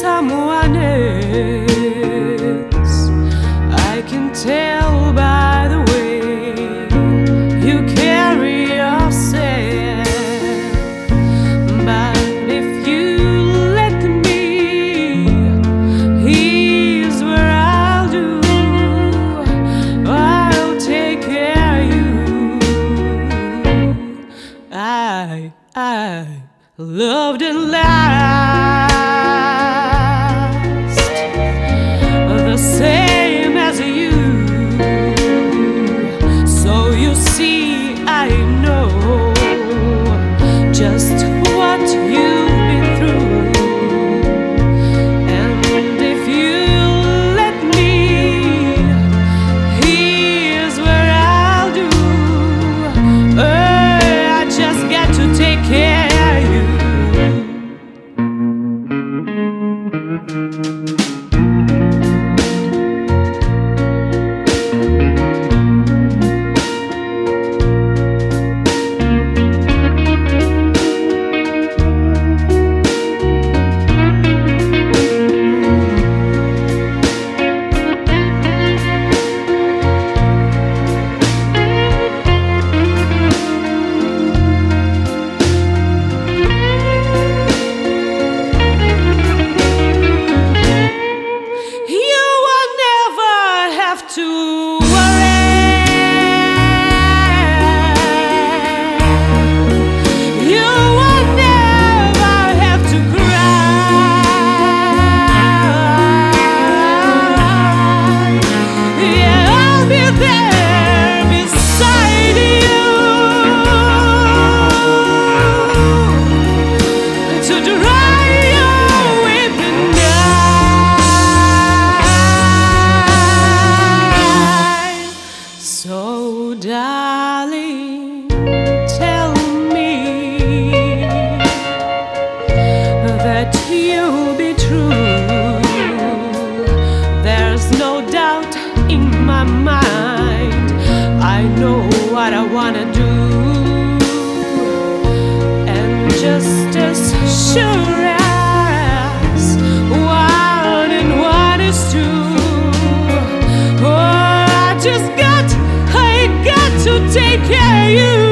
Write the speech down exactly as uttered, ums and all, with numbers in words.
someone else. I can tell by the way you carry yourself. But if you let me, here's what I'll do. I'll take care of you. I, I loved and last the same as you. So you see, I know just what you've been through. And if you let me, here's what I'll do. Oh, I just got to take care of you. To worry, you will never have to cry. Yeah, I'll be there beside you to dry your weeping eyes. So, darling, tell me that you'll be true. There's no doubt in my mind. I know what I wanna do, and just as sure as one and one is two, oh, I just got to take care of you.